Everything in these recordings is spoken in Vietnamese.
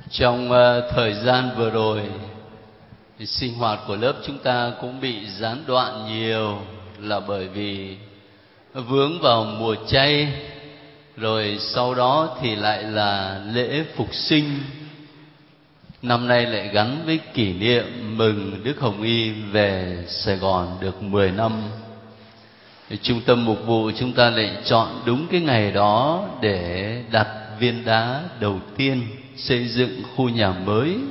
Trong thời gian vừa rồi thì sinh hoạt của lớp chúng ta cũng bị gián đoạn nhiều, là bởi vì vướng vào mùa chay, rồi sau đó thì lại là lễ phục sinh. Năm nay lại gắn với kỷ niệm mừng Đức Hồng Y về Sài Gòn được 10 năm. Trung tâm mục vụ chúng ta lại chọn đúng cái ngày đó để đặt viên đá đầu tiên xây dựng khu nhà mới.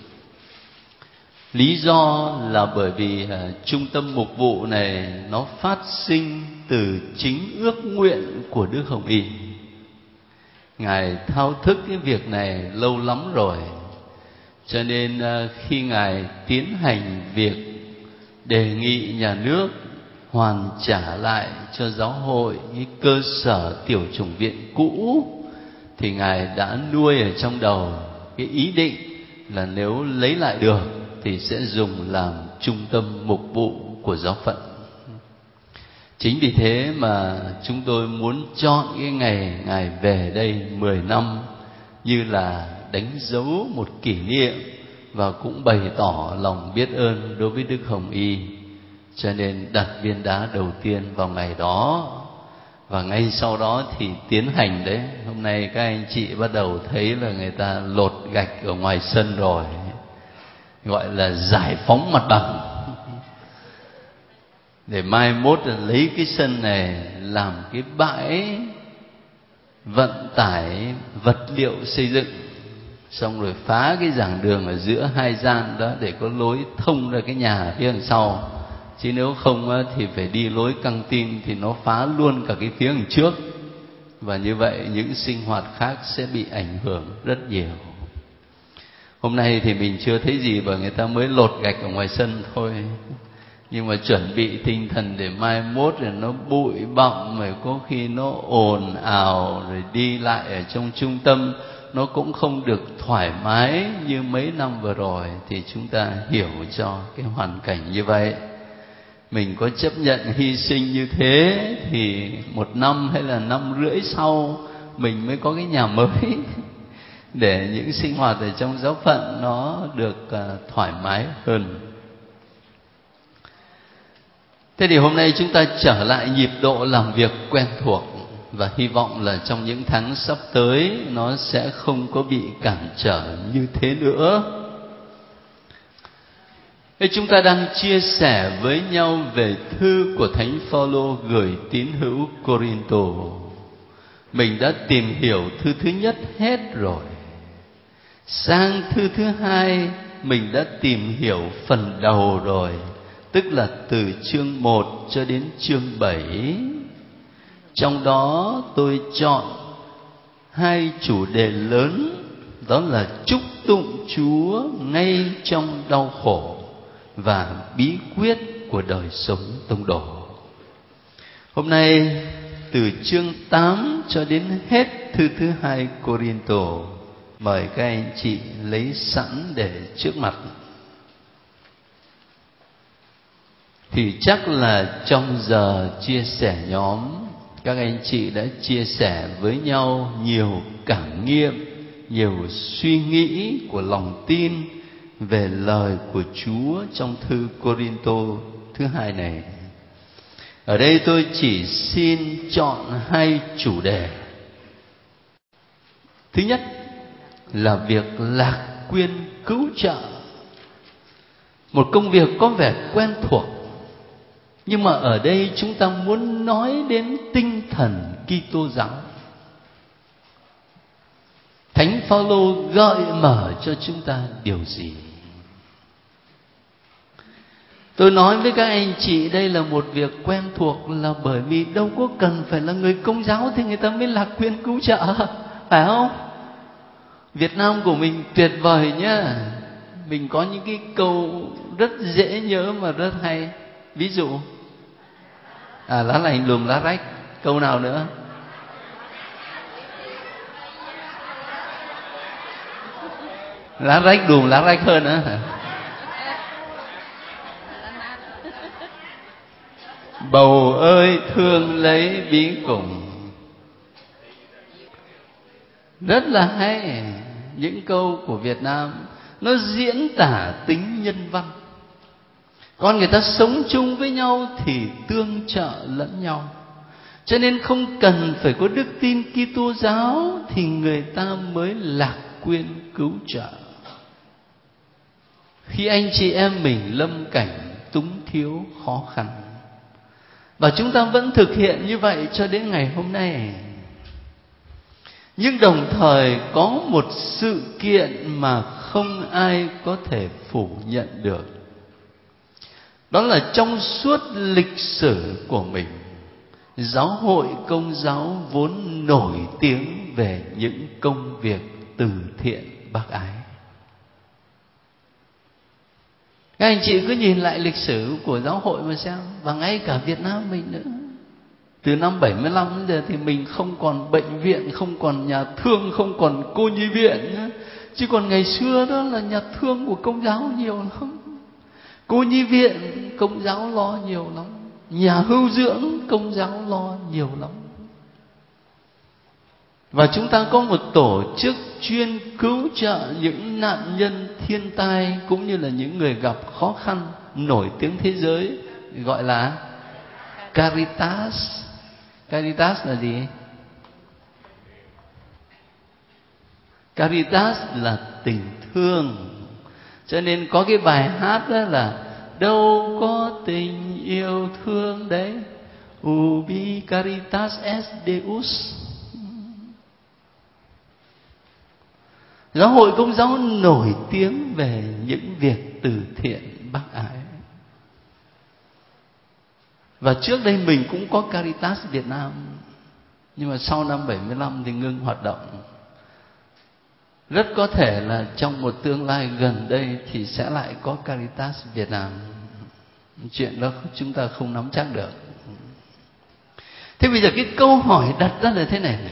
Lý do là bởi vì trung tâm mục vụ này nó phát sinh từ chính ước nguyện của Đức Hồng Y. Ngài thao thức cái việc này lâu lắm rồi, cho nên khi Ngài tiến hành việc đề nghị nhà nước hoàn trả lại cho giáo hội cái cơ sở tiểu chủng viện cũ, thì Ngài đã nuôi ở trong đầu cái ý định là nếu lấy lại được thì sẽ dùng làm trung tâm mục vụ của giáo phận. Chính vì thế mà chúng tôi muốn chọn cái ngày Ngài về đây 10 năm như là đánh dấu một kỷ niệm và cũng bày tỏ lòng biết ơn đối với Đức Hồng Y. Cho nên đặt viên đá đầu tiên vào ngày đó, và ngay sau đó thì tiến hành đấy. Hôm nay các anh chị bắt đầu thấy là người ta lột gạch ở ngoài sân rồi, gọi là giải phóng mặt bằng, để mai mốt là lấy cái sân này làm cái bãi vận tải vật liệu xây dựng, xong rồi phá cái giảng đường ở giữa hai gian đó để có lối thông ra cái nhà phía đằng sau. Chứ nếu không thì phải đi lối căng tin thì nó phá luôn cả cái phía đằng trước, và như vậy những sinh hoạt khác sẽ bị ảnh hưởng rất nhiều. Hôm nay thì mình chưa thấy gì bởi người ta mới lột gạch ở ngoài sân thôi, nhưng mà chuẩn bị tinh thần để mai mốt rồi nó bụi bặm, rồi có khi nó ồn ào, rồi đi lại ở trong trung tâm nó cũng không được thoải mái như mấy năm vừa rồi. Thì chúng ta hiểu cho cái hoàn cảnh như vậy. Mình có chấp nhận hy sinh như thế thì 1 năm hay là 1,5 năm sau mình mới có cái nhà mới để những sinh hoạt ở trong giáo phận nó được thoải mái hơn. Thế thì hôm nay chúng ta trở lại nhịp độ làm việc quen thuộc, và hy vọng là trong những tháng sắp tới nó sẽ không có bị cản trở như thế nữa. Thế chúng ta đang chia sẻ với nhau về thư của Thánh Phaolô gửi tín hữu Cô-rin-tô. Mình đã tìm hiểu thư thứ nhất hết rồi. Sang thư thứ hai mình đã tìm hiểu phần đầu rồi, tức là từ chương 1 cho đến chương 7. Trong đó tôi chọn 2 chủ đề lớn, đó là chúc tụng Chúa ngay trong đau khổ và bí quyết của đời sống tông đồ. Hôm nay từ chương 8 cho đến hết thư thứ 2 Cô-rin-tô, mời các anh chị lấy sẵn để trước mặt. Thì chắc là trong giờ chia sẻ nhóm, các anh chị đã chia sẻ với nhau nhiều cảm nghiệm, nhiều suy nghĩ của lòng tin về lời của Chúa trong thư Cô-rin-tô thứ 2 này. Ở đây tôi chỉ xin chọn 2 chủ đề. Thứ nhất là việc lạc quyên cứu trợ, một công việc có vẻ quen thuộc, nhưng mà ở đây chúng ta muốn nói đến tinh thần Kitô giáo. Thánh Phaolô gợi mở cho chúng ta điều gì? Tôi nói với các anh chị đây là một việc quen thuộc, là bởi vì đâu có cần phải là người Công giáo thì người ta mới lạc quyên cứu trợ, phải không? Việt Nam của mình tuyệt vời nhá. Mình có những cái câu rất dễ nhớ mà rất hay. Ví dụ lá lành lùm lá rách. Câu nào nữa? Lá rách đùm lá rách hơn nữa hả? Bầu ơi thương lấy bí cùng. Rất là hay. những câu của Việt Nam nó diễn tả tính nhân văn. Con người ta sống chung với nhau thì tương trợ lẫn nhau. Cho nên không cần phải có đức tin Kitô giáo thì người ta mới lạc quyên cứu trợ. Khi anh chị em mình lâm cảnh túng thiếu khó khăn, và chúng ta vẫn thực hiện như vậy cho đến ngày hôm nay. Nhưng đồng thời có một sự kiện mà không ai có thể phủ nhận được. Đó là trong suốt lịch sử của mình, Giáo hội Công giáo vốn nổi tiếng về những công việc từ thiện bác ái. Các anh chị cứ nhìn lại lịch sử của giáo hội mà xem, và ngay cả Việt Nam mình nữa. Từ năm 75 đến giờ thì mình không còn bệnh viện, không còn nhà thương, không còn cô nhi viện nữa. Chứ còn ngày xưa đó là nhà thương của Công giáo nhiều lắm, cô nhi viện Công giáo lo nhiều lắm, nhà hưu dưỡng Công giáo lo nhiều lắm. Và chúng ta có một tổ chức chuyên cứu trợ những nạn nhân thiên tai cũng như là những người gặp khó khăn nổi tiếng thế giới, gọi là Caritas. Caritas là gì? Caritas là tình thương. Cho nên có cái bài hát đó là đâu có tình yêu thương đấy, ubi caritas est Deus. Giáo hội Công giáo nổi tiếng về những việc từ thiện bác ái. Và trước đây mình cũng có Caritas Việt Nam, nhưng mà sau năm 75 thì ngưng hoạt động. Rất có thể là trong một tương lai gần đây thì sẽ lại có Caritas Việt Nam. Chuyện đó chúng ta không nắm chắc được. Thế bây giờ cái câu hỏi đặt ra là thế này.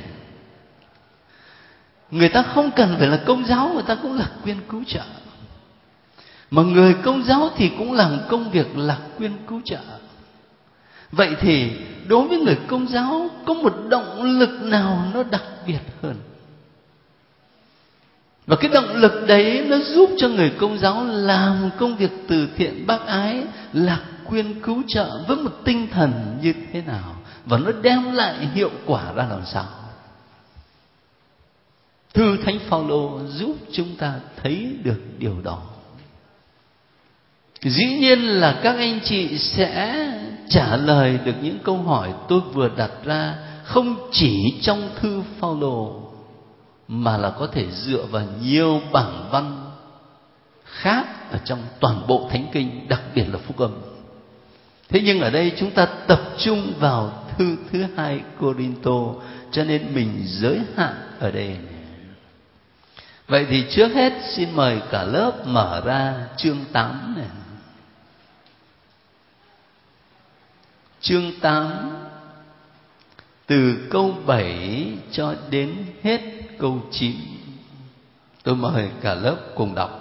Người ta không cần phải là Công giáo, người ta cũng lạc quyên cứu trợ. Mà người Công giáo thì cũng làm công việc lạc quyên cứu trợ. Vậy thì đối với người Công giáo có một động lực nào nó đặc biệt hơn? Và cái động lực đấy nó giúp cho người Công giáo làm công việc từ thiện bác ái, lạc quyên cứu trợ với một tinh thần như thế nào? Và nó đem lại hiệu quả ra làm sao? Thư Thánh Phaolô giúp chúng ta thấy được điều đó. Dĩ nhiên là các anh chị sẽ trả lời được những câu hỏi tôi vừa đặt ra, không chỉ trong thư Phaolô mà là có thể dựa vào nhiều bản văn khác ở trong toàn bộ Thánh Kinh, đặc biệt là Phúc Âm. Thế nhưng ở đây chúng ta tập trung vào thư thứ 2 Cô-rinh-tô, cho nên mình giới hạn ở đây. Vậy thì trước hết xin mời cả lớp mở ra chương 8 này. Chương 8 từ câu 7 cho đến hết câu 9. Tôi mời cả lớp cùng đọc.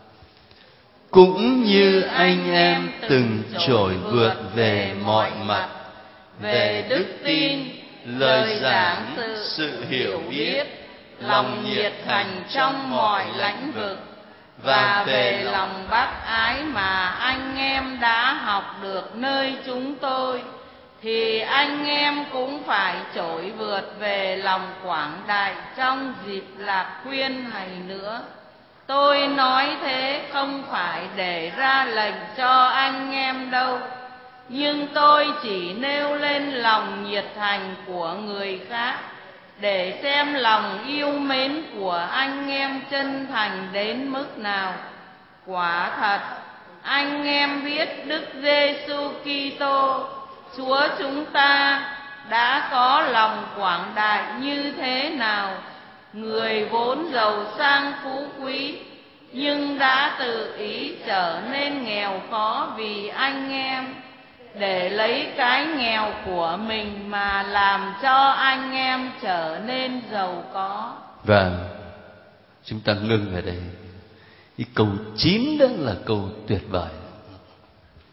Cũng như anh em từng trỗi vượt về mọi mặt, về đức tin, lời giảng, sự hiểu biết, lòng nhiệt thành trong mọi lĩnh vực, và về lòng bác ái mà anh em đã học được nơi chúng tôi, thì anh em cũng phải trỗi vượt về lòng quảng đại trong dịp lạc quyên này nữa. Tôi nói thế không phải để ra lệnh cho anh em đâu, nhưng tôi chỉ nêu lên lòng nhiệt thành của người khác, để xem lòng yêu mến của anh em chân thành đến mức nào. Quả thật, anh em biết Đức Giêsu Kitô, Chúa chúng ta đã có lòng quảng đại như thế nào. Người vốn giàu sang phú quý, nhưng đã tự ý trở nên nghèo khó vì anh em, để lấy cái nghèo của mình mà làm cho anh em trở nên giàu có. Vâng, chúng ta ngưng ở đây. Cái câu 9 đó là câu tuyệt vời.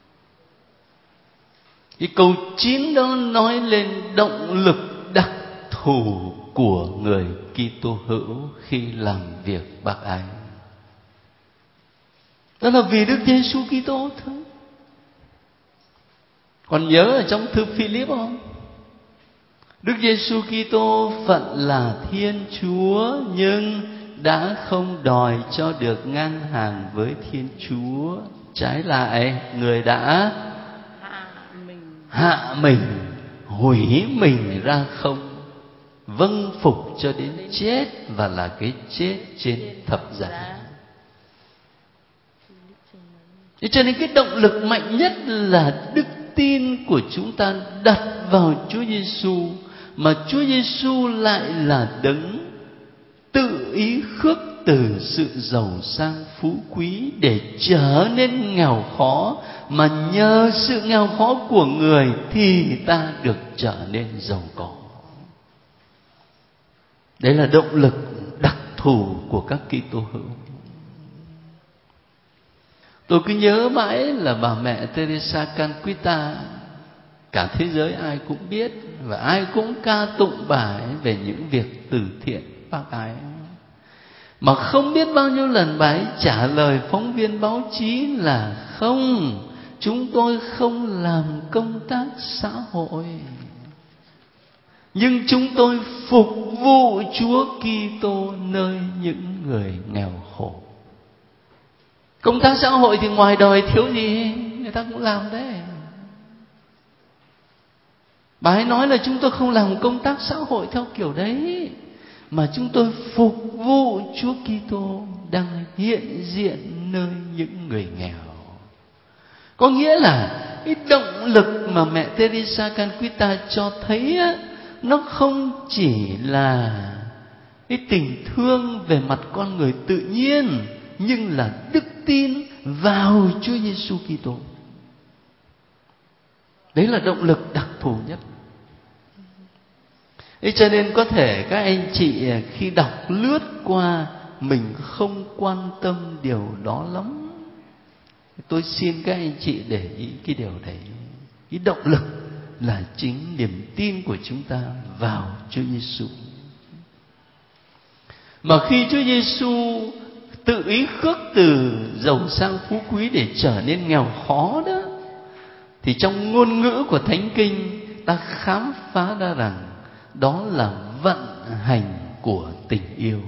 Cái câu 9 đó nói lên động lực đặc thù của người Kitô hữu khi làm việc bác ái. Đó là vì Đức Giêsu Kitô thôi. Còn nhớ ở trong thư Philip không? Đức Giêsu Kitô phận là Thiên Chúa nhưng đã không đòi cho được ngang hàng với Thiên Chúa. Trái lại, người đã hạ mình, hủy mình ra không, vâng phục cho đến chết, và là cái chết trên thập giá. Thế cho nên cái động lực mạnh nhất là đức tin của chúng ta đặt vào Chúa Giêsu, mà Chúa Giêsu lại là đấng tự ý khước từ sự giàu sang phú quý để trở nên nghèo khó, mà nhờ sự nghèo khó của người thì ta được trở nên giàu có. Đấy là động lực đặc thù của các Kitô hữu. Tôi cứ nhớ mãi là bà mẹ Teresa Calcutta, cả thế giới ai cũng biết và ai cũng ca tụng bà ấy về những việc từ thiện bác ái. Mà không biết bao nhiêu lần bà ấy trả lời phóng viên báo chí là không, chúng tôi không làm công tác xã hội, nhưng chúng tôi phục vụ Chúa Kitô nơi những người nghèo khổ. Công tác xã hội thì ngoài đời thiếu gì người ta cũng làm đấy. Bà ấy nói là chúng tôi không làm công tác xã hội theo kiểu đấy, mà chúng tôi phục vụ Chúa Kitô đang hiện diện nơi những người nghèo. Có nghĩa là cái động lực mà mẹ Teresa Calcutta cho thấy á, nó không chỉ là cái tình thương về mặt con người tự nhiên, nhưng là đức tin vào Chúa Giêsu Kitô. Đấy là động lực đặc thù nhất. Thế cho nên có thể các anh chị khi đọc lướt qua mình không quan tâm điều đó lắm. Tôi xin các anh chị để ý cái điều đấy. Cái động lực là chính niềm tin của chúng ta vào Chúa Giêsu. Mà khi Chúa Giêsu tự ý khước từ giàu sang phú quý để trở nên nghèo khó đó, thì trong ngôn ngữ của Thánh Kinh ta khám phá ra rằng đó là vận hành của tình yêu.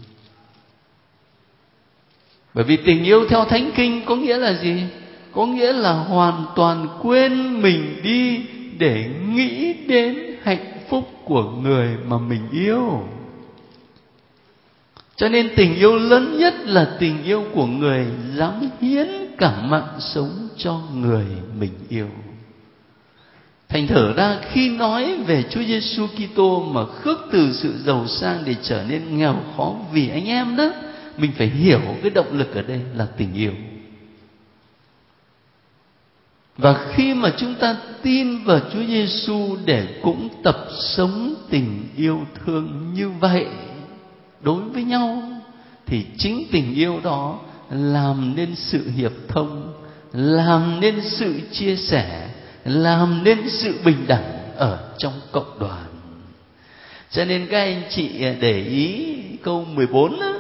Bởi vì tình yêu theo Thánh Kinh có nghĩa là gì? Có nghĩa là hoàn toàn quên mình đi để nghĩ đến hạnh phúc của người mà mình yêu. Cho nên tình yêu lớn nhất là tình yêu của người dám hiến cả mạng sống cho người mình yêu. Thành thử ra khi nói về Chúa Giêsu Kitô mà khước từ sự giàu sang để trở nên nghèo khó vì anh em đó, mình phải hiểu cái động lực ở đây là tình yêu. Và khi mà chúng ta tin vào Chúa Giêsu để cũng tập sống tình yêu thương như vậy đối với nhau, thì chính tình yêu đó làm nên sự hiệp thông, làm nên sự chia sẻ, làm nên sự bình đẳng ở trong cộng đoàn. Cho nên các anh chị để ý câu 14 đó.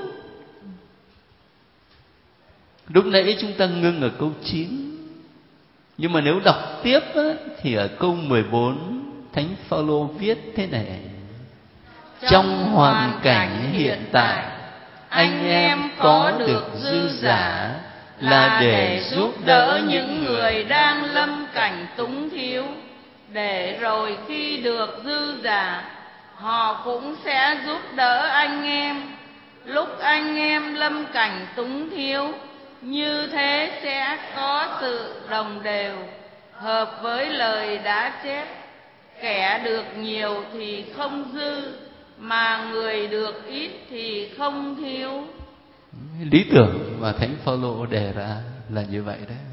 Lúc nãy chúng ta ngưng ở câu 9, nhưng mà nếu đọc tiếp á, thì ở câu 14 Thánh Phaolô viết thế này: trong hoàn cảnh hiện tại, anh em có được dư giả là để giúp đỡ những người đang lâm cảnh túng thiếu, để rồi khi được dư giả, họ cũng sẽ giúp đỡ anh em lúc anh em lâm cảnh túng thiếu. Như thế sẽ có sự đồng đều, hợp với lời đã chép: kẻ được nhiều thì không dư, mà người được ít thì không thiếu. Lý tưởng mà Thánh Phaolô đề ra là như vậy đấy.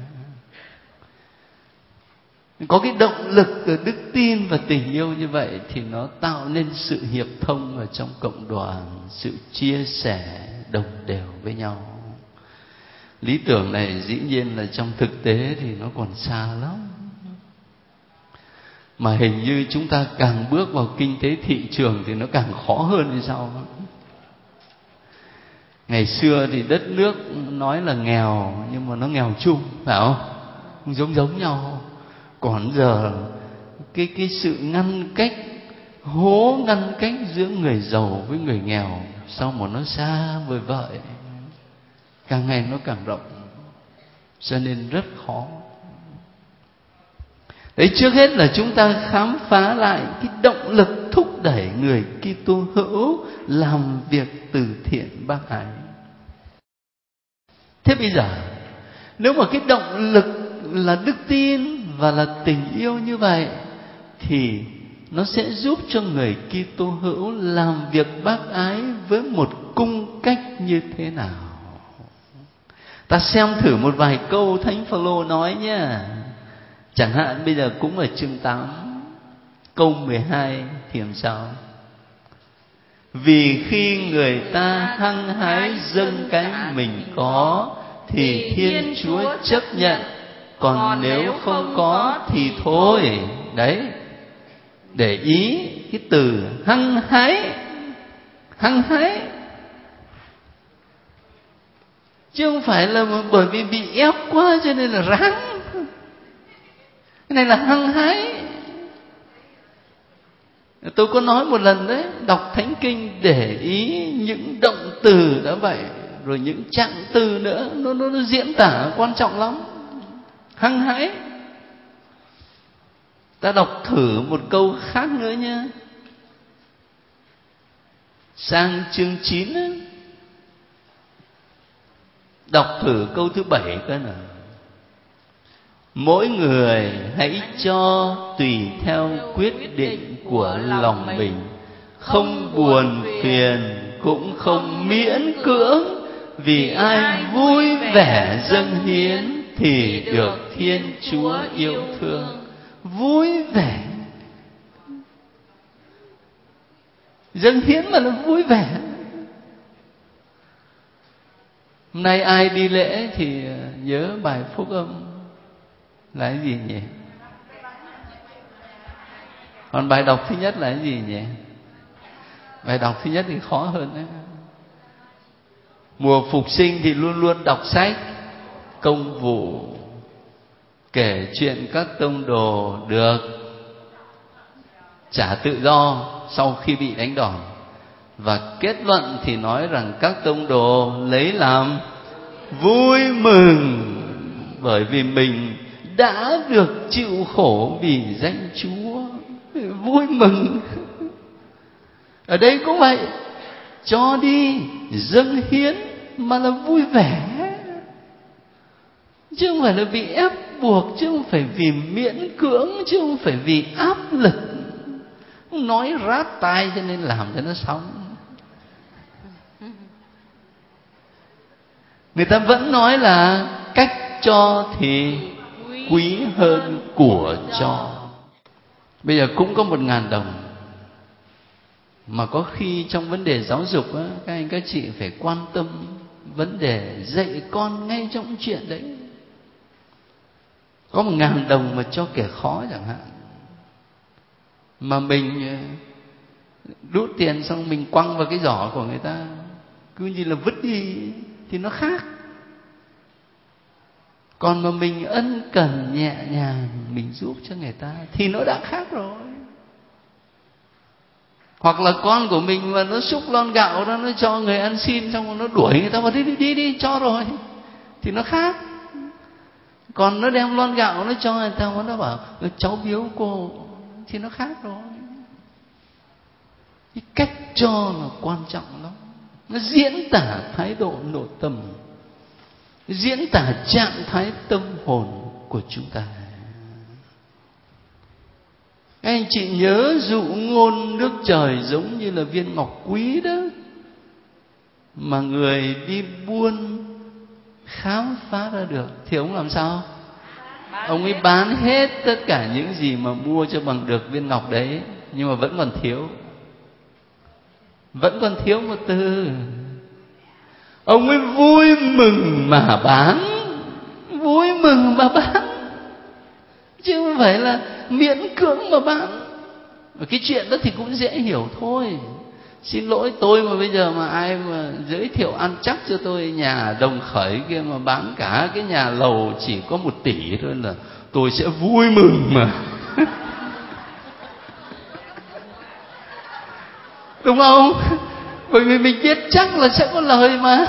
Có cái động lực từ đức tin và tình yêu như vậy thì nó tạo nên sự hiệp thông ở trong cộng đoàn, sự chia sẻ đồng đều với nhau. Lý tưởng này dĩ nhiên là trong thực tế thì nó còn xa lắm. Mà hình như chúng ta càng bước vào kinh tế thị trường thì nó càng khó hơn hay sao? Ngày xưa thì đất nước nói là nghèo, nhưng mà nó nghèo chung, phải không? Giống nhau. Còn giờ cái sự ngăn cách, ngăn cách giữa người giàu với người nghèo, sao mà nó xa vời vợi, càng ngày nó càng rộng, cho nên rất khó. Đấy, trước hết là chúng ta khám phá lại cái động lực thúc đẩy người Kitô hữu làm việc từ thiện bác ái. Thế bây giờ, nếu mà cái động lực là đức tin và là tình yêu như vậy, thì nó sẽ giúp cho người Kitô hữu làm việc bác ái với một cung cách như thế nào? Ta xem thử một vài câu Thánh Phaolô nói nhé. Chẳng hạn bây giờ cũng ở chương 8 câu 12 thì làm sao? Vì khi người ta hăng hái dâng cái mình có thì Thiên Chúa chấp nhận, còn nếu không có thì thôi. Đấy, để ý cái từ hăng hái. Chứ không phải là bởi vì bị ép quá cho nên là ráng. Cái này là hăng hái. Tôi có nói một lần đấy, đọc Thánh Kinh để ý những động từ đã vậy, rồi những trạng từ nữa, nó diễn tả quan trọng lắm. Hăng hái. Ta đọc thử một câu khác nữa nhé. Sang chương 9 ấy, đọc thử câu thứ 7 cái nào. Mỗi người hãy cho tùy theo quyết định của lòng mình, không buồn phiền cũng không miễn cưỡng, vì ai vui vẻ dâng hiến thì được Thiên Chúa yêu thương. Vui vẻ dâng hiến mà là vui vẻ. Hôm nay ai đi lễ thì nhớ bài phúc âm là cái gì nhỉ? Còn bài đọc thứ nhất là cái gì nhỉ? Bài đọc thứ nhất thì khó hơn đấy. Mùa phục sinh thì luôn luôn đọc sách công vụ, kể chuyện các tông đồ được trả tự do sau khi bị đánh đòn. Và kết luận thì nói rằng các tông đồ lấy làm vui mừng, bởi vì mình đã được chịu khổ vì danh Chúa. Vui mừng. Ở đây cũng vậy, cho đi dâng hiến mà là vui vẻ, chứ không phải là bị ép buộc, chứ không phải vì miễn cưỡng, chứ không phải vì áp lực. Nói rát tai cho nên làm cho nó xong. Người ta vẫn nói là cách cho thì quý hơn của cho. Bây giờ cũng có 1.000 đồng, mà có khi trong vấn đề giáo dục á, các anh các chị phải quan tâm vấn đề dạy con ngay trong chuyện đấy. Có 1.000 đồng mà cho kẻ khó chẳng hạn, mà mình đút tiền xong mình quăng vào cái giỏ của người ta, cứ như là vứt đi, thì nó khác. Còn mà mình ân cần nhẹ nhàng, mình giúp cho người ta thì nó đã khác rồi. Hoặc là con của mình mà nó xúc lon gạo đó, nó cho người ăn xin, xong rồi nó đuổi người ta vào đi cho rồi, thì nó khác. Còn nó đem lon gạo nó cho người ta, nó bảo cháu biếu cô, thì nó khác rồi. Cái cách cho là quan trọng lắm. Nó diễn tả thái độ nội tâm, diễn tả trạng thái tâm hồn của chúng ta. Các anh chị nhớ dụ ngôn nước trời giống như là viên ngọc quý đó, mà người đi buôn khám phá ra được thì ông làm sao? Ông ấy bán hết tất cả những gì mà mua cho bằng được viên ngọc đấy, nhưng mà vẫn còn thiếu. Vẫn còn thiếu một từ. Ông ấy vui mừng mà bán. Vui mừng mà bán. chứ không phải là miễn cưỡng mà bán. Và cái chuyện đó thì cũng dễ hiểu thôi. Xin lỗi tôi mà bây giờ mà ai mà giới thiệu ăn chắc cho tôi nhà Đồng Khởi kia mà bán cả cái nhà lầu chỉ có 1 tỷ thôi là tôi sẽ vui mừng mà. Đúng không? Bởi vì mình biết chắc là sẽ có lời mà.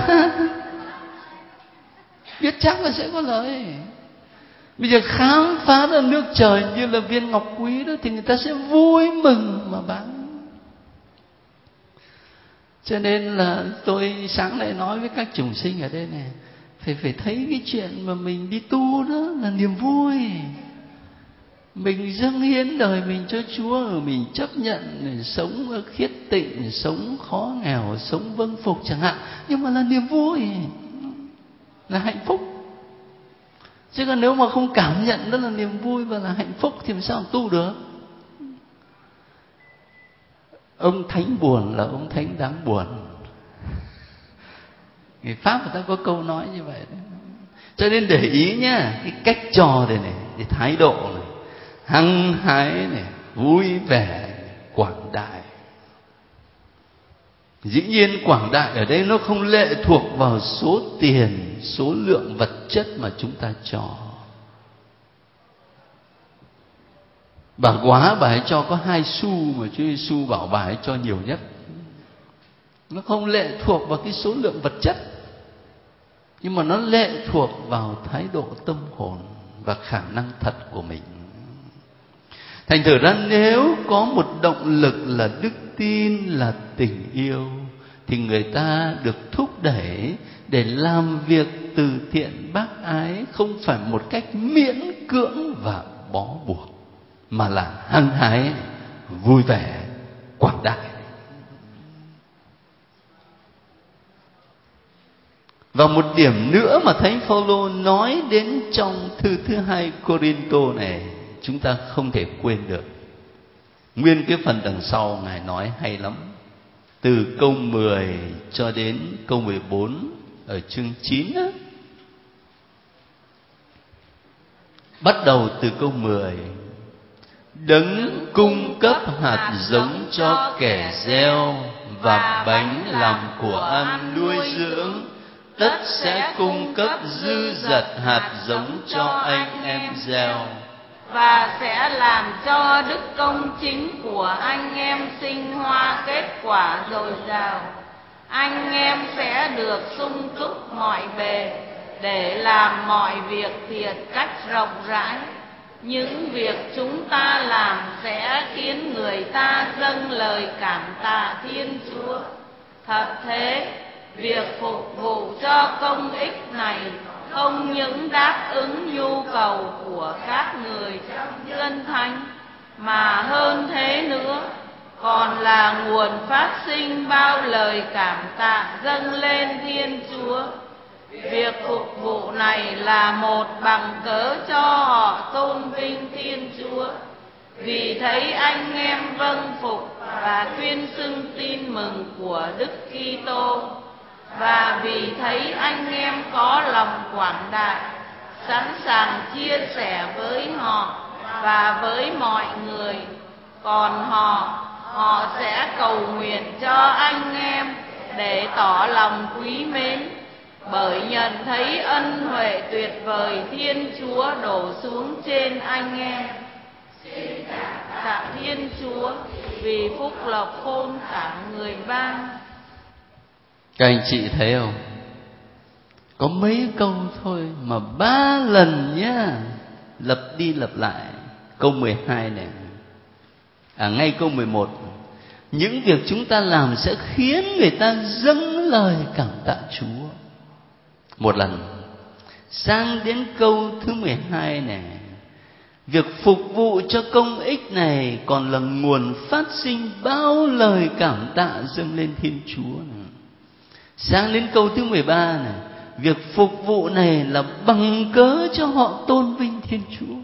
Biết chắc là sẽ có lời. Bây giờ khám phá ra nước trời như là viên ngọc quý đó thì người ta sẽ vui mừng mà bán. Cho nên là tôi sáng nay nói với các chủng sinh ở đây này, phải thấy cái chuyện mà mình đi tu đó là niềm vui. Mình dâng hiến đời mình cho Chúa, mình chấp nhận sống ở khiết tịnh, sống khó nghèo, sống vâng phục chẳng hạn, nhưng mà là niềm vui, là hạnh phúc. Chứ còn nếu mà không cảm nhận đó là niềm vui và là hạnh phúc thì làm sao tu được? Ông thánh buồn là ông thánh đáng buồn. Người Pháp người ta có câu nói như vậy đấy. Cho nên để ý nhá, cái cách trò này này, cái thái độ này, hăng hái này, vui vẻ, quảng đại. Dĩ nhiên quảng đại ở đây nó không lệ thuộc vào số tiền, số lượng vật chất mà chúng ta cho. Bà quá bà ấy cho có 2 xu mà Chúa Giêsu bảo bà ấy cho nhiều nhất. Nó không lệ thuộc vào cái số lượng vật chất, nhưng mà nó lệ thuộc vào thái độ tâm hồn và khả năng thật của mình. Thành thử ra nếu có một động lực là đức tin, là tình yêu, thì người ta được thúc đẩy để làm việc từ thiện bác ái, không phải một cách miễn cưỡng và bó buộc, mà là hăng hái, vui vẻ, quảng đại. Và một điểm nữa mà Thánh Phaolô nói đến trong thư thứ 2 Cô-rinh-tô này, chúng ta không thể quên được. Nguyên cái phần đằng sau Ngài nói hay lắm. Từ câu 10 cho đến câu 14 ở chương 9 đó. Bắt đầu từ câu 10. Đấng cung cấp hạt giống cho kẻ gieo và bánh làm của ăn nuôi dưỡng, tất sẽ cung cấp dư dật hạt giống cho anh em gieo, và sẽ làm cho đức công chính của anh em sinh hoa kết quả dồi dào. Anh em sẽ được sung túc mọi bề để làm mọi việc thiện cách rộng rãi. Những việc chúng ta làm sẽ khiến người ta dâng lời cảm tạ Thiên Chúa. Thật thế, việc phục vụ cho công ích này không những đáp ứng nhu cầu của các người trong dân thánh, mà hơn thế nữa còn là nguồn phát sinh bao lời cảm tạ dâng lên Thiên Chúa. Việc phục vụ này là một bằng cớ cho họ tôn vinh Thiên Chúa, vì thấy anh em vâng phục và tuyên xưng tin mừng của Đức Kitô, và vì thấy anh em có lòng quảng đại, sẵn sàng chia sẻ với họ và với mọi người. Còn họ sẽ cầu nguyện cho anh em để tỏ lòng quý mến, bởi nhận thấy ân huệ tuyệt vời Thiên Chúa đổ xuống trên anh em. Xin tạ Thiên Chúa vì phúc lộc khôn cả người ban. Các anh chị thấy không? Có mấy câu thôi mà 3 lần nhá, lặp đi lặp lại. Câu 12 này, ngay câu 11, những việc chúng ta làm sẽ khiến người ta dâng lời cảm tạ Chúa. Một lần. Sang đến câu thứ 12 này, việc phục vụ cho công ích này còn là nguồn phát sinh bao lời cảm tạ dâng lên Thiên Chúa này. Sang đến câu thứ 13 này, việc phục vụ này là bằng cớ cho họ tôn vinh Thiên Chúa.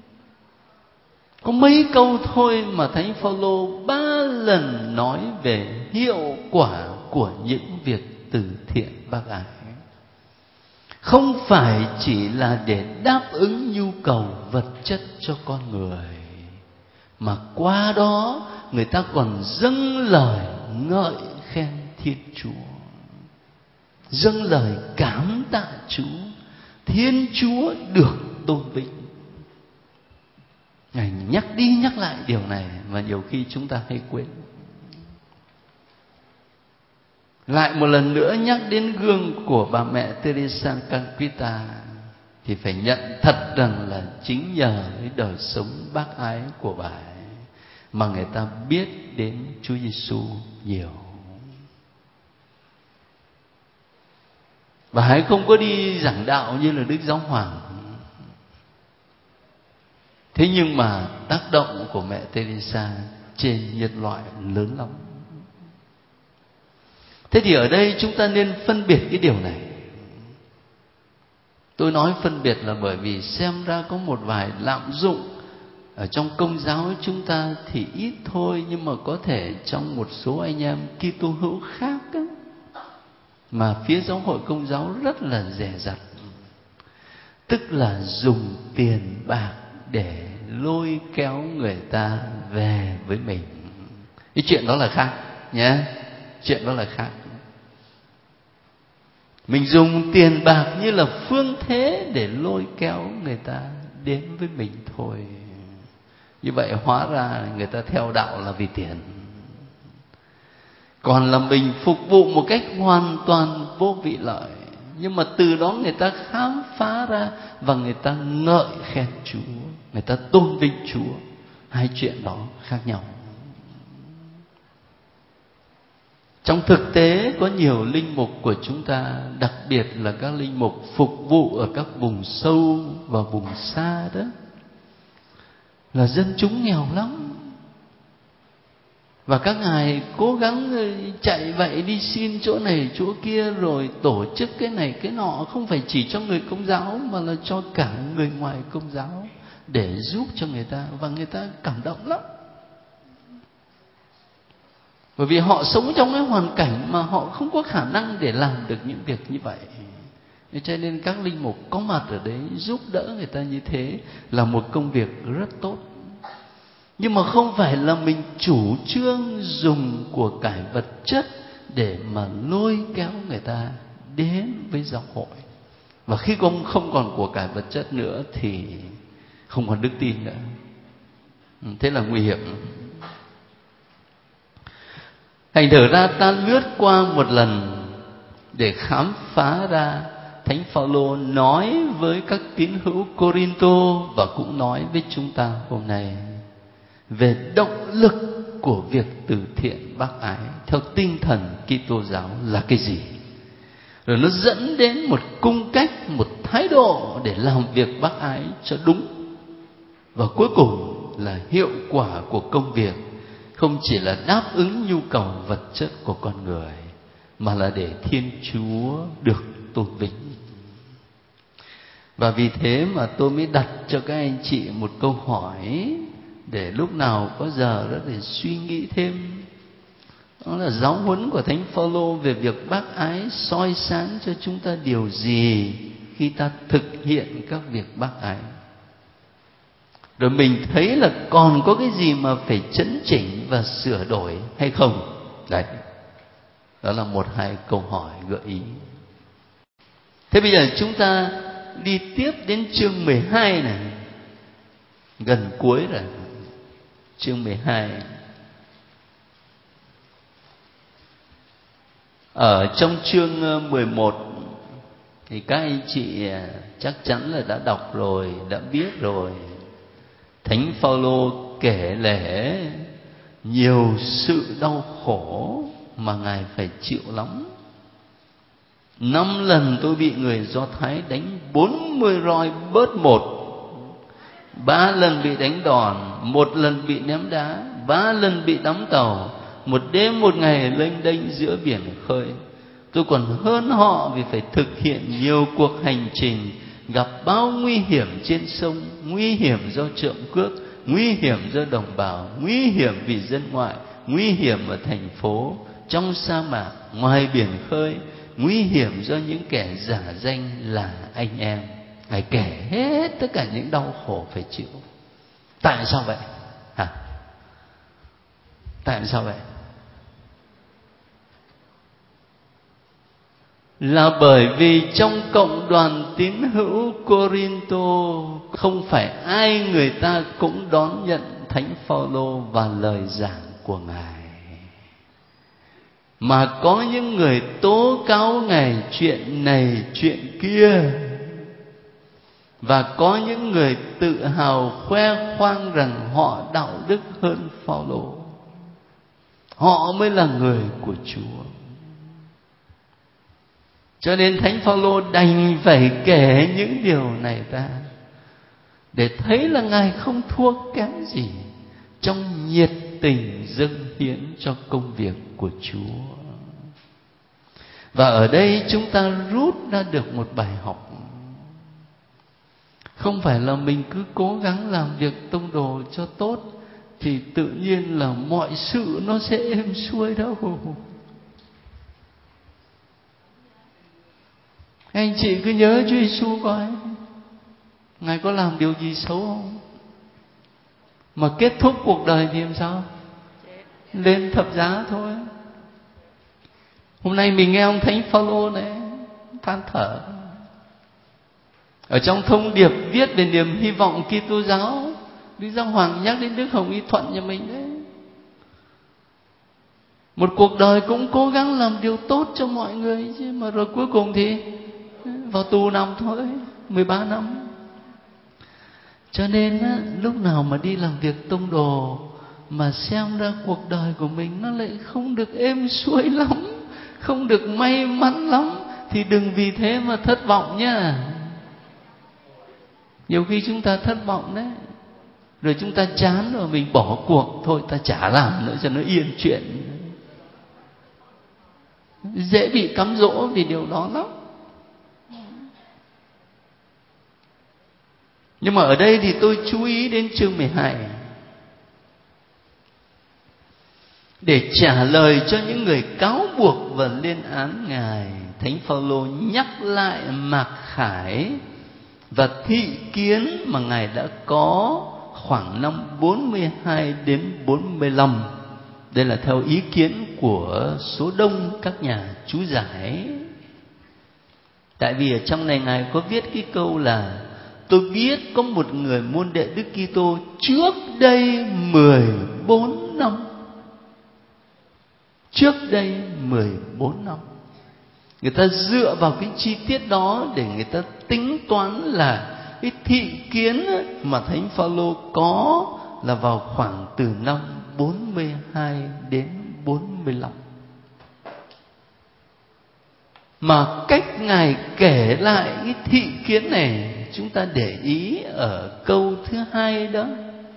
Có mấy câu thôi mà Thánh Phaolô 3 lần nói về hiệu quả của những việc từ thiện bác ái. không phải chỉ là để đáp ứng nhu cầu vật chất cho con người, mà qua đó người ta còn dâng lời ngợi khen Thiên Chúa, dâng lời cảm tạ Chúa, Thiên Chúa được tôn vinh. Ngài nhắc đi nhắc lại điều này mà nhiều khi chúng ta hay quên. Lại một lần nữa nhắc đến gương của bà mẹ Teresa Calcutta, thì phải nhận thật rằng là chính nhờ cái đời sống bác ái của bà ấy mà người ta biết đến Chúa Giêsu nhiều. Bà ấy không có đi giảng đạo như là Đức Giáo Hoàng, thế nhưng mà tác động của mẹ Teresa trên nhân loại lớn lắm. Thế thì ở đây chúng ta nên phân biệt cái điều này. Tôi nói phân biệt là bởi vì xem ra có một vài lạm dụng ở trong Công giáo chúng ta thì ít thôi, nhưng mà có thể trong một số anh em Kitô hữu khác á, mà phía giáo hội Công giáo rất là dè dặt, tức là dùng tiền bạc để lôi kéo người ta về với mình. Cái chuyện đó là khác nhé, chuyện đó là khác. Mình dùng tiền bạc như là phương thế để lôi kéo người ta đến với mình thôi. Như vậy hóa ra người ta theo đạo là vì tiền. Còn là mình phục vụ một cách hoàn toàn vô vị lợi, nhưng mà từ đó người ta khám phá ra và người ta ngợi khen Chúa, người ta tôn vinh Chúa. Hai chuyện đó khác nhau. Trong thực tế có nhiều linh mục của chúng ta, đặc biệt là các linh mục phục vụ ở các vùng sâu và vùng xa đó, là dân chúng nghèo lắm. Và các ngài cố gắng chạy vậy đi xin chỗ này chỗ kia, rồi tổ chức cái này cái nọ, không phải chỉ cho người Công giáo mà là cho cả người ngoài Công giáo, để giúp cho người ta. Và người ta cảm động lắm, bởi vì họ sống trong cái hoàn cảnh mà họ không có khả năng để làm được những việc như vậy. Cho nên các linh mục có mặt ở đấy giúp đỡ người ta như thế là một công việc rất tốt. Nhưng mà không phải là mình chủ trương dùng của cải vật chất để mà lôi kéo người ta đến với giáo hội. Và khi không còn của cải vật chất nữa thì không còn đức tin nữa. Thế là nguy hiểm. Thành thử ra ta lướt qua một lần để khám phá ra Thánh Phaolô nói với các tín hữu Cô-rin-tô và cũng nói với chúng ta hôm nay về động lực của việc từ thiện bác ái theo tinh thần Kitô giáo là cái gì, rồi nó dẫn đến một cung cách, một thái độ để làm việc bác ái cho đúng, và cuối cùng là hiệu quả của công việc không chỉ là đáp ứng nhu cầu vật chất của con người, mà là để Thiên Chúa được tôn vinh. Và vì thế mà tôi mới đặt cho các anh chị một câu hỏi để lúc nào có giờ đó để suy nghĩ thêm. Đó là giáo huấn của Thánh Phaolô về việc bác ái soi sáng cho chúng ta điều gì khi ta thực hiện các việc bác ái. Rồi mình thấy là còn có cái gì mà phải chấn chỉnh và sửa đổi hay không? Đấy, đó là một hai câu hỏi gợi ý. Thế bây giờ chúng ta đi tiếp đến chương 12 này, gần cuối rồi. Chương 12. Ở trong chương 11 thì các anh chị chắc chắn là đã đọc rồi, đã biết rồi. Thánh Phaolô kể lể nhiều sự đau khổ mà Ngài phải chịu lắm. 5 lần tôi bị người Do Thái đánh 40 roi bớt 1, 3 lần bị đánh đòn, 1 lần bị ném đá, 3 lần bị đắm tàu, 1 đêm 1 ngày lênh đênh giữa biển khơi. Tôi còn hơn họ vì phải thực hiện nhiều cuộc hành trình, gặp bao nguy hiểm trên sông, nguy hiểm do trộm cướp, nguy hiểm do đồng bào, nguy hiểm vì dân ngoại, nguy hiểm ở thành phố, trong sa mạc, ngoài biển khơi, nguy hiểm do những kẻ giả danh là anh em. Ngài kể hết tất cả những đau khổ phải chịu. Tại sao vậy? Tại sao vậy? Là bởi vì trong cộng đoàn tín hữu Cô-rin-tô không phải ai người ta cũng đón nhận Thánh Phao-lô và lời giảng của Ngài, mà có những người tố cáo Ngài chuyện này chuyện kia, và có những người tự hào khoe khoang rằng họ đạo đức hơn Phao-lô. Họ mới là người của Chúa. Cho nên Thánh Phao-lô đành phải kể những điều này ra để thấy là Ngài không thua kém gì trong nhiệt tình dâng hiến cho công việc của Chúa. Và ở đây chúng ta rút ra được một bài học. Không phải là mình cứ cố gắng làm việc tông đồ cho tốt thì tự nhiên là mọi sự nó sẽ êm xuôi đâu. Anh chị cứ nhớ Chúa Giêsu coi, Ngài có làm điều gì xấu không? Mà kết thúc cuộc đời thì làm sao? Lên thập giá thôi. Hôm nay mình nghe ông Thánh Phao-lô này than thở. Ở trong thông điệp viết về niềm hy vọng Kitô giáo, Đức Giáo Hoàng nhắc đến Đức Hồng Y Thuận nhà mình đấy. Một cuộc đời cũng cố gắng làm điều tốt cho mọi người chứ, mà rồi cuối cùng thì vào tù nằm thôi, 13 năm. Cho nên lúc nào mà đi làm việc tông đồ mà xem ra cuộc đời của mình nó lại không được êm xuôi lắm, không được may mắn lắm, thì đừng vì thế mà thất vọng nhá. Nhiều khi chúng ta thất vọng đấy, rồi chúng ta chán rồi mình bỏ cuộc, thôi ta chả làm nữa cho nó yên chuyện. Dễ bị cám dỗ vì điều đó lắm. Nhưng mà ở đây thì tôi chú ý đến chương 12. Để trả lời cho những người cáo buộc và lên án Ngài, Thánh Phao-lô nhắc lại mặc khải và thị kiến mà Ngài đã có khoảng năm 42 đến 45. Đây là theo ý kiến của số đông các nhà chú giải. Tại vì ở trong này Ngài có viết cái câu là: tôi biết có một người môn đệ Đức Kitô trước đây 14 năm. Trước đây 14 năm. Người ta dựa vào cái chi tiết đó để người ta tính toán là cái thị kiến mà Thánh Phao-lô có là vào khoảng từ năm 42 đến 45. Mà cách Ngài kể lại cái thị kiến này, chúng ta để ý ở câu thứ 2 đó: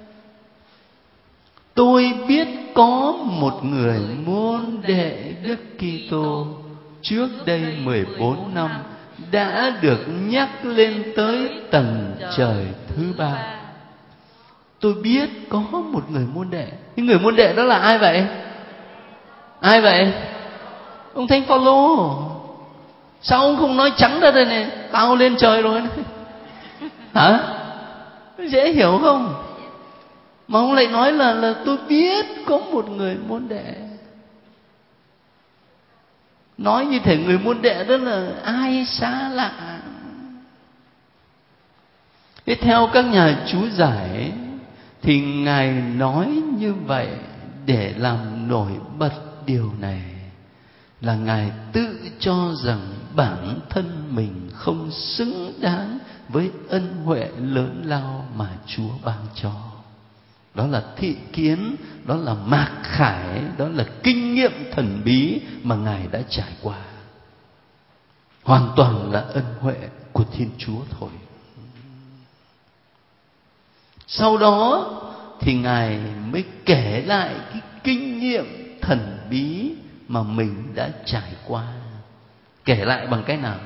tôi biết có một người môn đệ Đức Kitô trước đây 14 năm đã được nhắc lên tới tầng trời thứ 3. Tôi biết có một người môn đệ. Cái người môn đệ đó là ai vậy? Ai vậy? Ông Thánh Phao-lô. Sao ông không nói trắng ra đây này, tao lên trời rồi này? Hả? Dễ hiểu không? Mà ông lại nói là tôi biết có một người môn đệ. Nói như thể người môn đệ đó là ai xa lạ. Thế theo các nhà chú giải thì Ngài nói như vậy để làm nổi bật điều này là Ngài tự cho rằng bản thân mình không xứng đáng với ân huệ lớn lao mà Chúa ban cho. Đó là thị kiến, đó là mặc khải, đó là kinh nghiệm thần bí mà Ngài đã trải qua. Hoàn toàn là ân huệ của Thiên Chúa thôi. Sau đó thì Ngài mới kể lại cái kinh nghiệm thần bí mà mình đã trải qua. Kể lại bằng cách nào?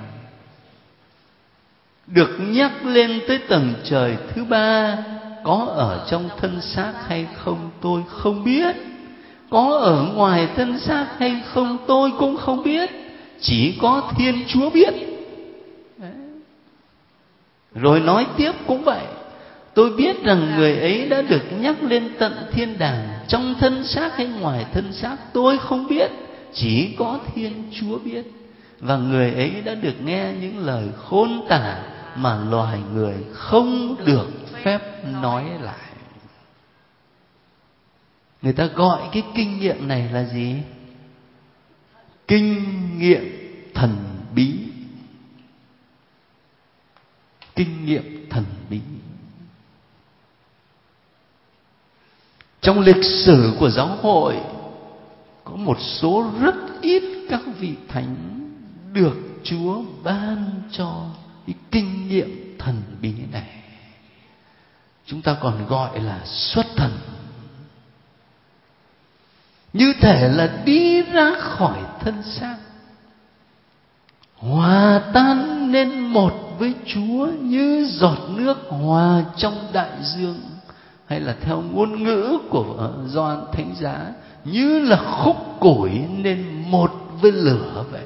Được nhắc lên tới tầng trời thứ 3, có ở trong thân xác hay không tôi không biết, có ở ngoài thân xác hay không tôi cũng không biết. chỉ có Thiên Chúa biết. Đấy. Rồi nói tiếp cũng vậy, tôi biết rằng người ấy đã được nhắc lên tận thiên đàng, trong thân xác hay ngoài thân xác tôi không biết, chỉ có Thiên Chúa biết. Và người ấy đã được nghe những lời khôn tả mà loài người không được phép nói lại. Người ta gọi cái kinh nghiệm này là gì? Kinh nghiệm thần bí. Kinh nghiệm thần bí. Trong lịch sử của giáo hội có một số rất ít các vị thánh được Chúa ban cho cái kinh nghiệm thần bí này. Chúng ta còn gọi là xuất thần. Như thể là đi ra khỏi thân xác, hòa tan nên một với Chúa như giọt nước hòa trong đại dương. Hay là theo ngôn ngữ của Gioan Thánh Giá, như là khúc củi nên một với lửa vậy.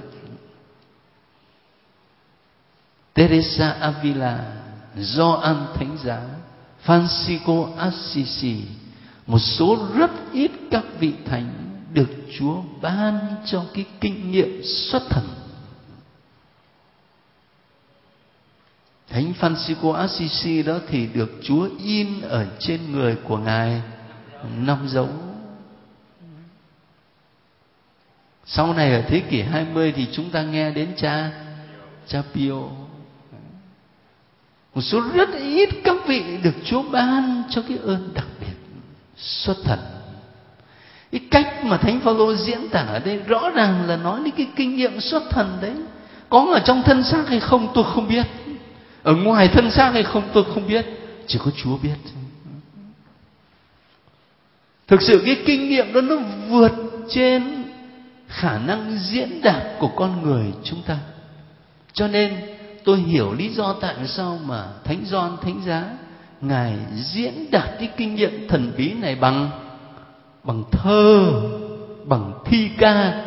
Teresa Avila, Gioan Thánh Giá, Francisco Assisi, một số rất ít các vị thánh được Chúa ban cho cái kinh nghiệm xuất thần. Thánh Francisco Assisi đó thì được Chúa in ở trên người của Ngài 5 dấu. Sau này ở thế kỷ 20 thì chúng ta nghe đến cha Pio. Một số rất ít các vị được Chúa ban cho cái ơn đặc biệt xuất thần. Cái cách mà Thánh Phaolô diễn tả ở đây rõ ràng là nói đến cái kinh nghiệm xuất thần đấy. Có ở trong thân xác hay không tôi không biết, ở ngoài thân xác hay không tôi không biết, chỉ có Chúa biết. Thực sự cái kinh nghiệm đó nó vượt trên khả năng diễn đạt của con người chúng ta. Cho nên tôi hiểu lý do tại sao mà Thánh Gioan Thánh Giá Ngài diễn đạt cái kinh nghiệm thần bí này bằng thơ, bằng thi ca.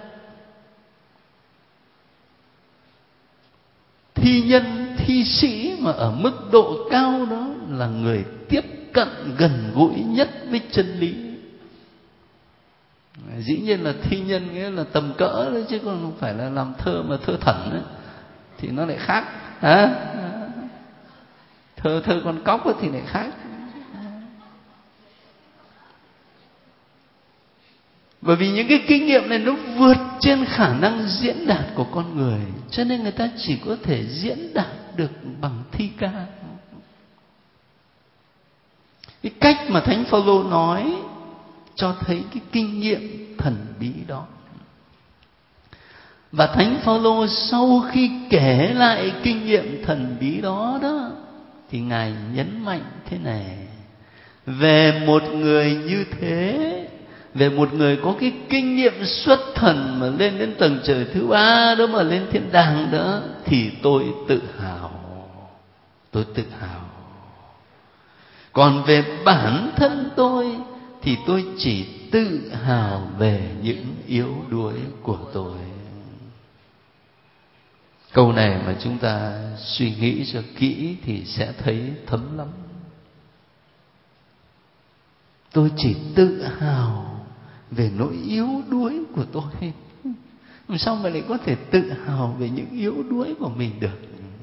Thi nhân, thi sĩ mà ở mức độ cao đó là người tiếp cận gần gũi nhất với chân lý. Dĩ nhiên là thi nhân nghĩa là tầm cỡ đấy, chứ còn không phải là làm thơ mà thơ thẩn ấy, thì nó lại khác. Thơ con cóc thì lại khác. Bởi vì những cái kinh nghiệm này nó vượt trên khả năng diễn đạt của con người, cho nên người ta chỉ có thể diễn đạt được bằng thi ca. Cái cách mà Thánh Phaolô nói cho thấy cái kinh nghiệm thần bí đó. Và Thánh Phaolô sau khi kể lại kinh nghiệm thần bí đó thì Ngài nhấn mạnh thế này: về một người như thế, về một người có cái kinh nghiệm xuất thần mà lên đến tầng trời thứ 3 đó, mà lên thiên đàng đó, thì tôi tự hào. Còn về bản thân tôi thì tôi chỉ tự hào về những yếu đuối của tôi. Câu này mà chúng ta suy nghĩ cho kỹ thì sẽ thấy thấm lắm. Tôi chỉ tự hào về nỗi yếu đuối của tôi. Làm sao mà lại có thể tự hào về những yếu đuối của mình được?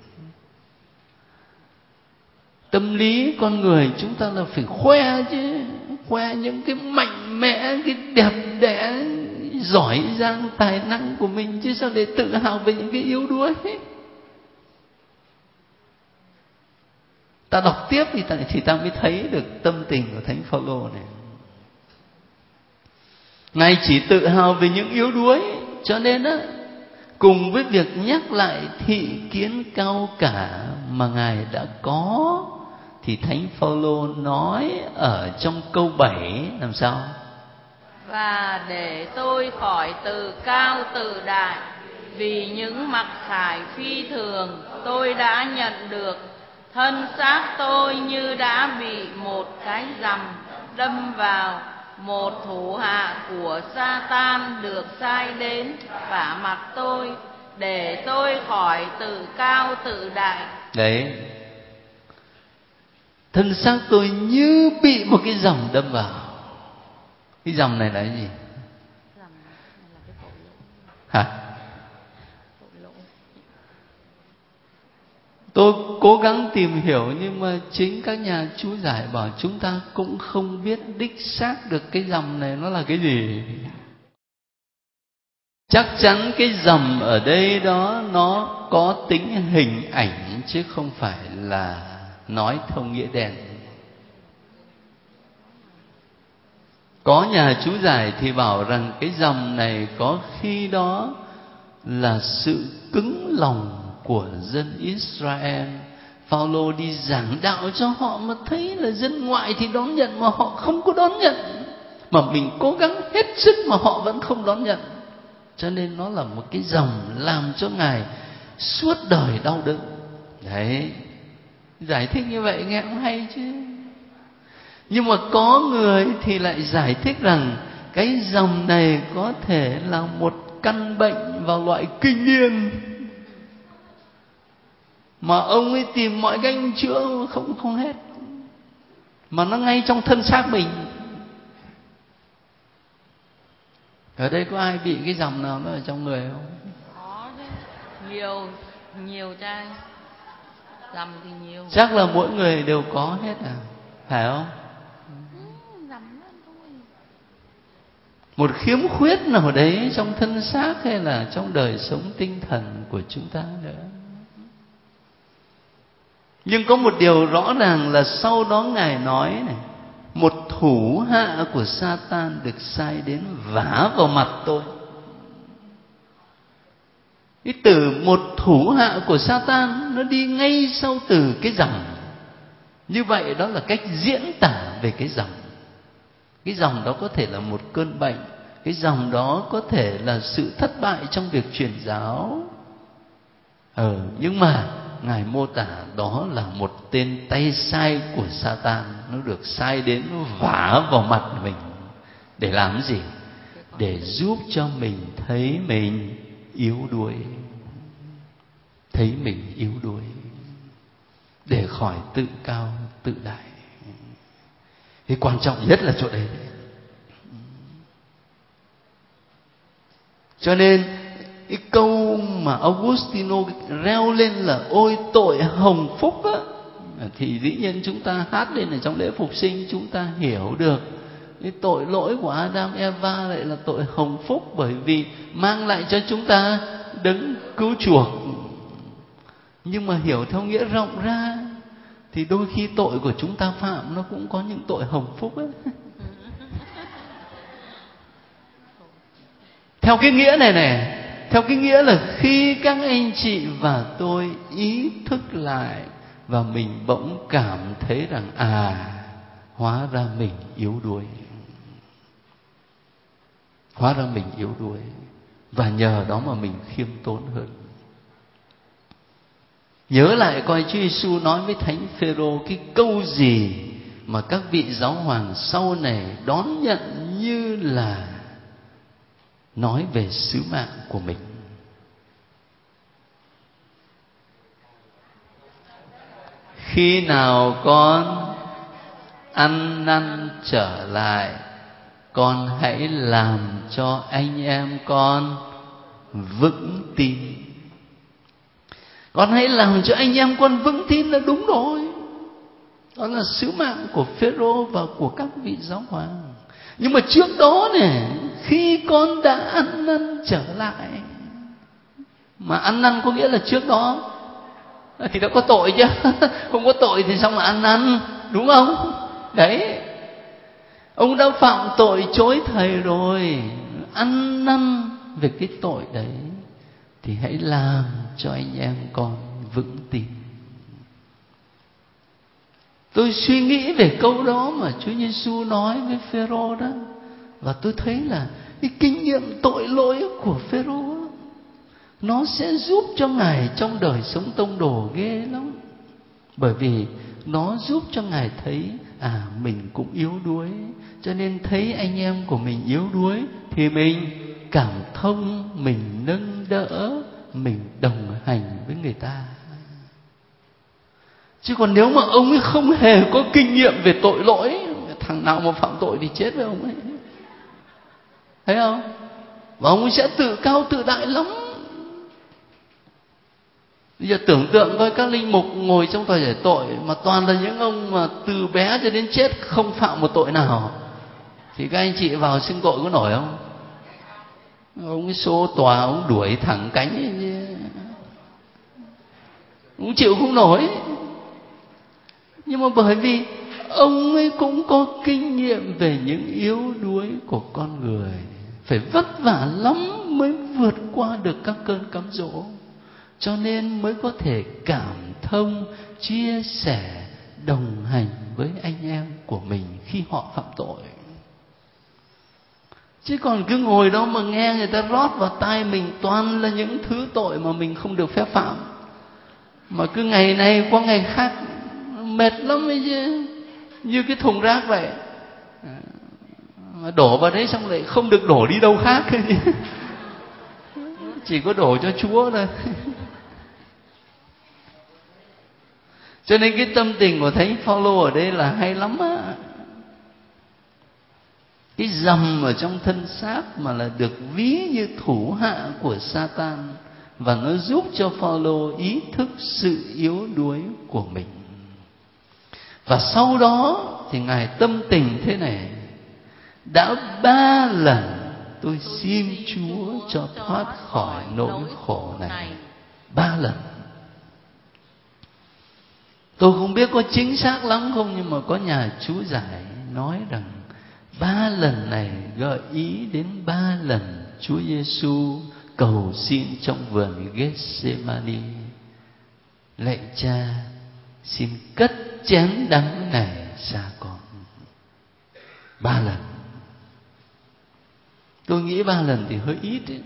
Tâm lý con người chúng ta là phải khoe chứ, khoe những cái mạnh mẽ, cái đẹp đẽ, giỏi giang, tài năng của mình, chứ sao để tự hào về những cái yếu đuối. Ta đọc tiếp thì ta mới thấy được tâm tình của Thánh Phaolô này. Ngài chỉ tự hào về những yếu đuối, cho nên cùng với việc nhắc lại thị kiến cao cả mà Ngài đã có, thì Thánh Phaolô nói ở trong câu 7 làm sao? Và để tôi khỏi từ cao từ đại, vì những mặc khải phi thường tôi đã nhận được, thân xác tôi như đã bị một cái rằm đâm vào, một thủ hạ của Sa-tan được sai đến vả mặt tôi, để tôi khỏi tự cao tự đại. Đấy, thân xác tôi như bị một cái dòng đâm vào. Cái dòng này là cái gì? Hả? Tôi cố gắng tìm hiểu, nhưng mà chính các nhà chú giải bảo chúng ta cũng không biết đích xác được cái dòng này nó là cái gì. Chắc chắn cái dòng ở đây đó nó có tính hình ảnh, chứ không phải là nói thông nghĩa đen. Có nhà chú giải thì bảo rằng cái dòng này có khi đó là sự cứng lòng của dân Israel. Phaolô đi giảng đạo cho họ mà thấy là dân ngoại thì đón nhận mà họ không có đón nhận, mà mình cố gắng hết sức mà họ vẫn không đón nhận. Cho nên nó là một cái dòng làm cho Ngài suốt đời đau đớn. Đấy, giải thích như vậy nghe cũng hay chứ. Nhưng mà có người thì lại giải thích rằng cái dòng này có thể là một căn bệnh vào loại kinh niên, mà ông ấy tìm mọi cách chữa không hết, mà nó ngay trong thân xác mình. Ở đây có ai bị cái dòng nào nó ở trong người không? Có chứ, nhiều trai dầm thì nhiều. Chắc là mỗi người đều có hết à, phải không? Một khiếm khuyết nào đấy trong thân xác hay là trong đời sống tinh thần của chúng ta nữa. Nhưng có một điều rõ ràng là sau đó Ngài nói này, một thủ hạ của Sa-tan được sai đến vả vào mặt tôi. Cái từ một thủ hạ của Sa-tan nó đi ngay sau từ cái dòng. Như vậy đó là cách diễn tả về cái dòng. Cái dòng đó có thể là một cơn bệnh, cái dòng đó có thể là sự thất bại trong việc truyền giáo. Nhưng mà Ngài mô tả đó là một tên tay sai của Sa-tan, nó được sai đến nó vả vào mặt mình. Để làm gì? Để giúp cho mình thấy mình yếu đuối. Thấy mình yếu đuối, để khỏi tự cao tự đại. Cái quan trọng nhất là chỗ đấy. Cho nên cái câu mà Augustino reo lên là ôi tội hồng phúc á, thì dĩ nhiên chúng ta hát lên ở trong lễ phục sinh, chúng ta hiểu được cái tội lỗi của Adam Eva lại là tội hồng phúc, bởi vì mang lại cho chúng ta đấng cứu chuộc. Nhưng mà hiểu theo nghĩa rộng ra thì đôi khi tội của chúng ta phạm nó cũng có những tội hồng phúc ấy. Theo cái nghĩa này, theo cái nghĩa là khi các anh chị và tôi ý thức lại và mình bỗng cảm thấy rằng hóa ra mình yếu đuối. Hóa ra mình yếu đuối, và nhờ đó mà mình khiêm tốn hơn. Nhớ lại coi Chúa Giêsu nói với Thánh Phêrô cái câu gì mà các vị giáo hoàng sau này đón nhận như là nói về sứ mạng của mình. Khi nào con ăn năn trở lại, con hãy làm cho anh em con vững tin. Con hãy làm cho anh em con vững tin là đúng rồi. Đó là sứ mạng của Phêrô và của các vị giáo hoàng. Nhưng mà trước đó này, khi con đã ăn năn trở lại, mà ăn năn có nghĩa là trước đó thì đã có tội chứ. Không có tội thì sao mà ăn năn, đúng không? Đấy, ông đã phạm tội chối thầy rồi, ăn năn về cái tội đấy thì hãy làm cho anh em con vững tin. Tôi suy nghĩ về câu đó mà Chúa Giêsu nói với Phêrô đó, và tôi thấy là cái kinh nghiệm tội lỗi của Phêrô nó sẽ giúp cho Ngài trong đời sống tông đồ ghê lắm. Bởi vì nó giúp cho Ngài thấy mình cũng yếu đuối, cho nên thấy anh em của mình yếu đuối thì mình cảm thông, mình nâng đỡ, mình đồng hành với người ta. Chứ còn nếu mà ông ấy không hề có kinh nghiệm về tội lỗi, thằng nào mà phạm tội thì chết với ông ấy, thấy không? Và ông ấy sẽ tự cao tự đại lắm. Bây giờ tưởng tượng coi, các linh mục ngồi trong tòa giải tội mà toàn là những ông mà từ bé cho đến chết không phạm một tội nào, thì các anh chị vào xưng tội có nổi không? Ông ấy xô tòa, ông đuổi thẳng cánh ấy, ông chịu không nổi. Nhưng mà bởi vì ông ấy cũng có kinh nghiệm về những yếu đuối của con người, phải vất vả lắm mới vượt qua được các cơn cám dỗ, cho nên mới có thể cảm thông, chia sẻ, đồng hành với anh em của mình khi họ phạm tội. Chứ còn cứ ngồi đó mà nghe người ta rót vào tai mình toàn là những thứ tội mà mình không được phép phạm, mà cứ ngày này qua ngày khác, mệt lắm ấy chứ. Như cái thùng rác vậy, mà đổ vào đấy xong lại không được đổ đi đâu khác, chỉ có đổ cho Chúa thôi. Cho nên cái tâm tình của Thánh Phaolô ở đây là hay lắm á. Cái dầm ở trong thân xác mà là được ví như thủ hạ của Satan, và nó giúp cho Phaolô ý thức sự yếu đuối của mình. Và sau đó thì Ngài tâm tình thế này: đã 3 lần tôi xin Chúa cho thoát khỏi nỗi khổ này. 3 lần. Tôi không biết có chính xác lắm không, nhưng mà có nhà chú giải nói rằng 3 lần này gợi ý đến 3 lần Chúa Giêsu cầu xin trong vườn Gethsemane: lạy Cha, xin cất chén đắng này xa con. 3 lần. Tôi nghĩ 3 lần thì hơi ít ấy.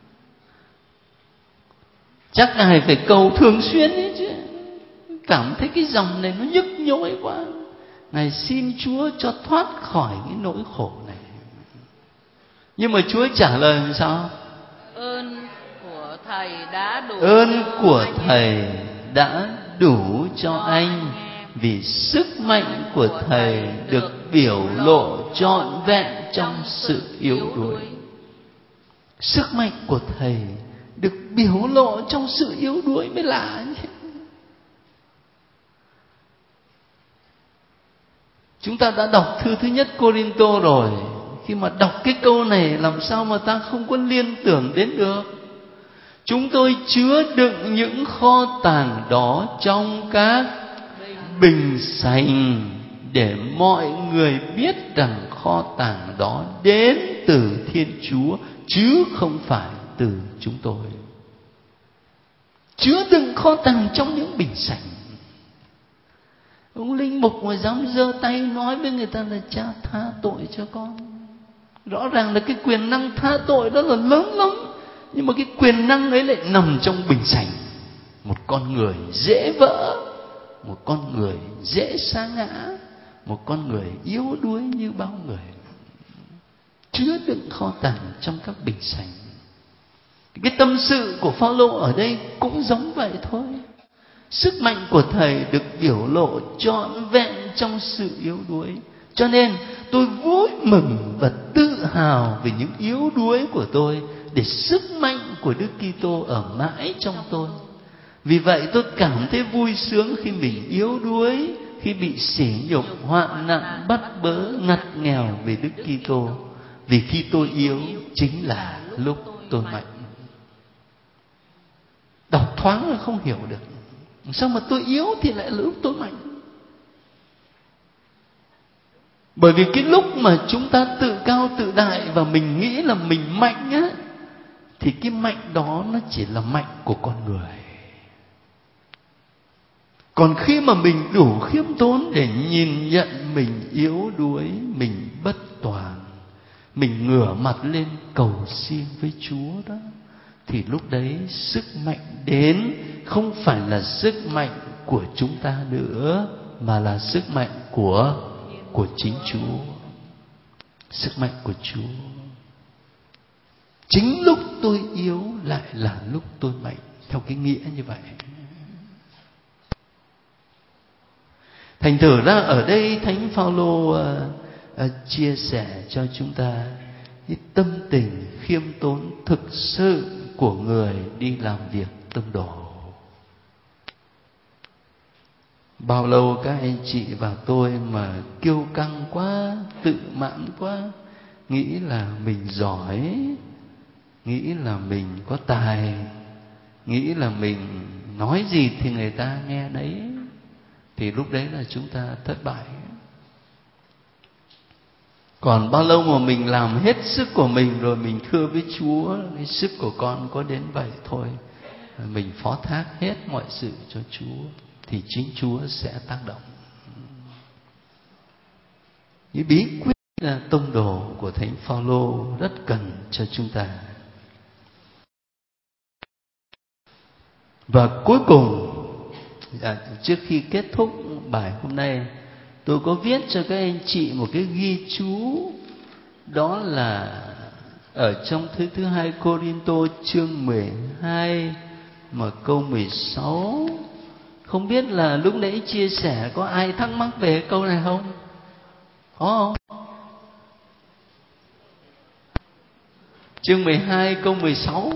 Chắc Ngài phải cầu thường xuyên ấy chứ. Cảm thấy cái dòng này nó nhức nhối quá, Ngài xin Chúa cho thoát khỏi cái nỗi khổ này. Nhưng mà Chúa trả lời làm sao? Ơn của Thầy đã đủ. Ơn của Thầy đã đủ cho anh, vì sức mạnh của Thầy được biểu lộ trọn vẹn trong sự yếu đuối. Sức mạnh của Thầy được biểu lộ trong sự yếu đuối mới lạ nhỉ. Chúng ta đã đọc thư thứ nhất Cô-rinh-tô rồi. Khi mà đọc cái câu này làm sao mà ta không có liên tưởng đến được? Chúng tôi chứa đựng những kho tàng đó trong các bình sành, để mọi người biết rằng kho tàng đó đến từ Thiên Chúa, chứ không phải từ chúng tôi. Chứa đựng kho tàng trong những bình sành. Ông linh mục mà dám giơ tay nói với người ta là Cha tha tội cho con, rõ ràng là cái quyền năng tha tội đó là lớn lắm, nhưng mà cái quyền năng ấy lại nằm trong bình sành. Một con người dễ vỡ, một con người dễ sa ngã, một con người yếu đuối như bao người, chứa đựng kho tàng trong các bình sành. Cái tâm sự của Phaolô ở đây cũng giống vậy thôi. Sức mạnh của Thầy được biểu lộ trọn vẹn trong sự yếu đuối. Cho nên tôi vui mừng và tự hào về những yếu đuối của tôi, để sức mạnh của Đức Kitô ở mãi trong tôi. Vì vậy tôi cảm thấy vui sướng khi mình yếu đuối, khi bị sỉ nhục, hoạn nạn, bắt bớ, ngặt nghèo vì Đức Kitô. Vì khi tôi yếu chính là lúc tôi mạnh. Đọc thoáng là không hiểu được, sao mà tôi yếu thì lại là lúc tôi mạnh? Bởi vì cái lúc mà chúng ta tự cao tự đại và mình nghĩ là mình mạnh á, thì cái mạnh đó nó chỉ là mạnh của con người. Còn khi mà mình đủ khiêm tốn để nhìn nhận mình yếu đuối, mình bất toàn, mình ngửa mặt lên cầu xin với Chúa đó, thì lúc đấy sức mạnh đến không phải là sức mạnh của chúng ta nữa, mà là sức mạnh của của chính Chúa, sức mạnh của Chúa. Chính lúc tôi yếu lại là lúc tôi mạnh, theo cái nghĩa như vậy. Thành thử ra ở đây Thánh Phaolô chia sẻ cho chúng ta cái tâm tình khiêm tốn thực sự của người đi làm việc tông đồ. Bao lâu các anh chị và tôi mà kiêu căng quá, tự mãn quá, nghĩ là mình giỏi, nghĩ là mình có tài, nghĩ là mình nói gì thì người ta nghe đấy, thì lúc đấy là chúng ta thất bại. Còn bao lâu mà mình làm hết sức của mình rồi mình thưa với Chúa, cái sức của con có đến vậy thôi, mình phó thác hết mọi sự cho Chúa, thì chính Chúa sẽ tác động. Cái bí quyết là tông đồ của Thánh Phaolô rất cần cho chúng ta. Và cuối cùng, trước khi kết thúc bài hôm nay, tôi có viết cho các anh chị một cái ghi chú, đó là ở trong thứ 2 Cô-rin-tô chương 12 mà câu 16. Không biết là lúc nãy chia sẻ có ai thắc mắc về câu này không? Có không? Chương 12 câu 16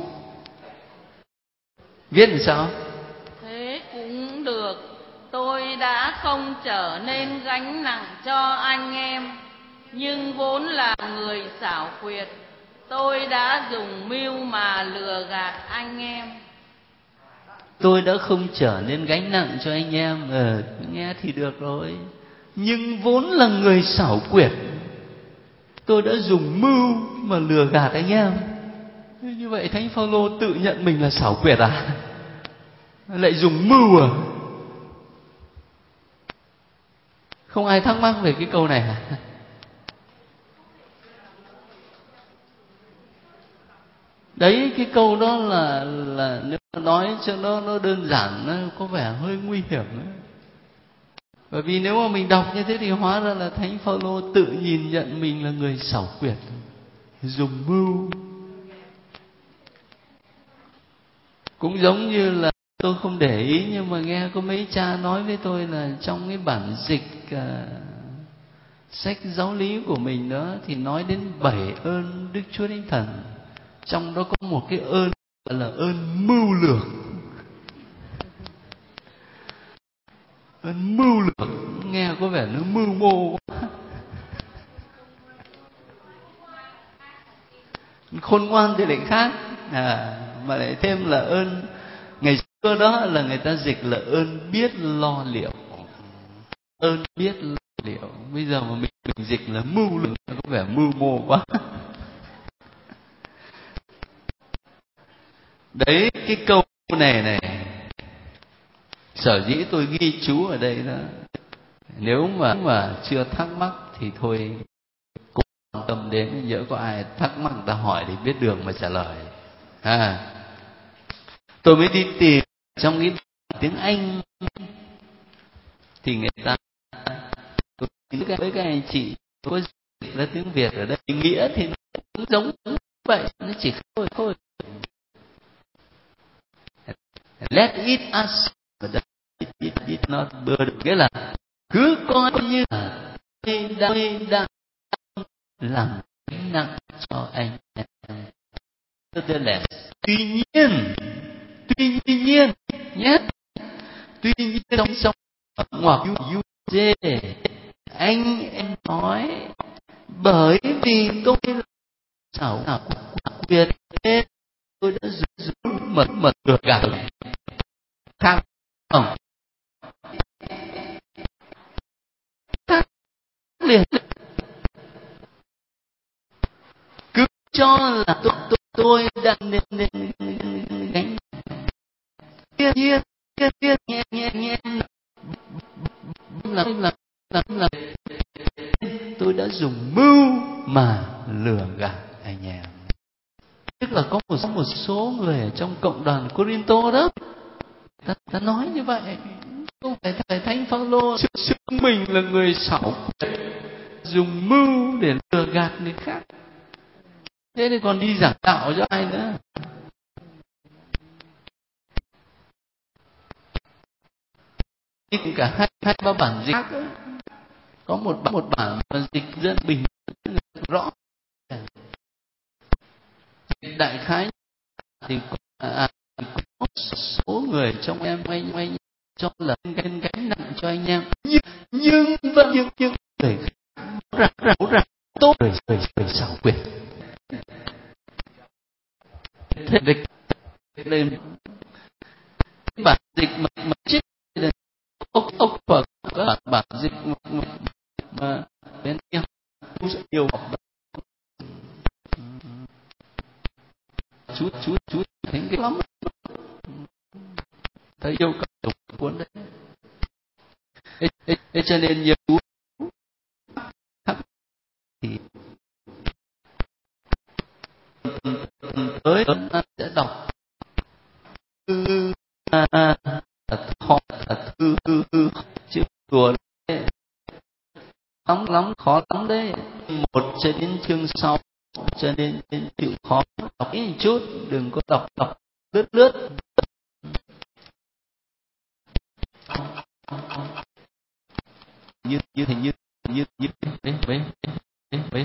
viết làm sao? Thế cũng được, tôi đã không trở nên gánh nặng cho anh em, nhưng vốn là người xảo quyệt, tôi đã dùng mưu mà lừa gạt anh em. Tôi đã không trở nên gánh nặng cho anh em. Nghe thì được rồi. Nhưng vốn là người xảo quyệt, tôi đã dùng mưu mà lừa gạt anh em. Như vậy Thánh Phaolô tự nhận mình là xảo quyệt à? Lại dùng mưu à? Không ai thắc mắc về cái câu này à? Đấy, cái câu đó là nếu mà nói cho nó đơn giản, nó có vẻ hơi nguy hiểm đấy. Bởi vì nếu mà mình đọc như thế thì hóa ra là Thánh Phaolô tự nhìn nhận mình là người xảo quyệt, dùng mưu. Cũng giống như là tôi không để ý, nhưng mà nghe có mấy cha nói với tôi là trong cái bản dịch sách giáo lý của mình đó, thì nói đến 7 ơn Đức Chúa Thánh Thần. Trong đó có một cái ơn gọi là ơn mưu lược. Ơn mưu lược nghe có vẻ nó mưu mô quá. Khôn ngoan thì lại khác, mà lại thêm là ơn. Ngày xưa đó là người ta dịch là ơn biết lo liệu. Ơn biết lo liệu. Bây giờ mà mình dịch là mưu lược, có vẻ mưu mô quá. Đấy, cái câu này sở dĩ tôi ghi chú ở đây đó, nếu mà chưa thắc mắc thì thôi cũng quan tâm đến, nhỡ có ai thắc mắc người ta hỏi thì biết đường mà trả lời. Tôi mới đi tìm trong cái tiếng Anh thì người ta, với các anh chị có dịch ra tiếng Việt ở đây, nghĩa thì nó cũng giống vậy, nó chỉ thôi. Let it us, it not burden, nghĩa là cứ coi như là tôi đang làm nặng cho anh em. Tuy nhiên nhé, tuy nhiên trong ngoặc du dê, anh em nói bởi vì tôi là xảo quyệt nên tôi đã dùng mật được gạt khác không? Khác liền, cứ cho là tôi đang nên gánh. Nhiên nghe là tôi đã dùng mưu mà lừa gạt anh em. Tức là có một số người ở trong cộng đoàn Cô-rin-tô đó, ta nói như vậy. Không phải Thánh Phaolô xưng mình là người xảo quyệt, dùng mưu để lừa gạt người khác. Thế thì còn đi giảng đạo cho ai nữa? Cả hai ba bản dịch khác ấy. Có một bản dịch dân bình rõ. Đại khái thì có số người trong em anh cho là gánh nặng cho anh em, nhưng người rằng tốt người xảo quyệt. Thế đây bản dịch mà chết ốc và bản dịch mà bên kia rất nhiều học chú thấy cái lắm, thấy yêu cầu đọc cuốn đấy. Thế cho nên nhiều chú thì tới sẽ đọc chữ đùa đấy, lắm khó lắm đấy. 1 cho đến chương 6 cho nên chịu khó đọc ít chút, đừng có đọc lướt. Như đấy.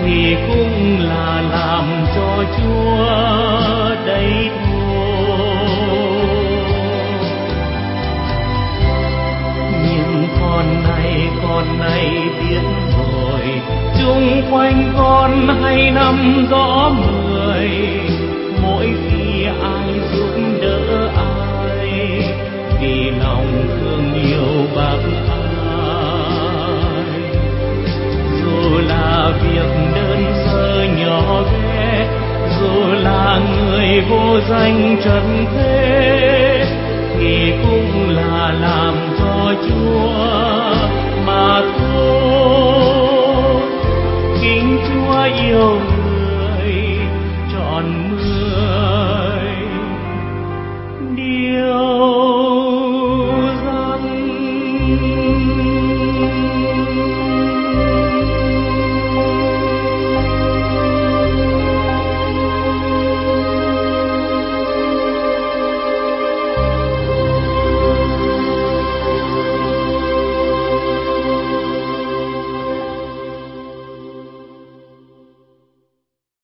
thì cũng là làm cho Chúa đấy thôi. Nhưng con này biết rồi, chung quanh con hay năm gió mười, mỗi khi ai giúp đỡ ai, vì lòng thương yêu bác ai. Dù là việc đơn sơ nhỏ bé, dù là người vô danh trần thế, thì cũng là làm cho Chúa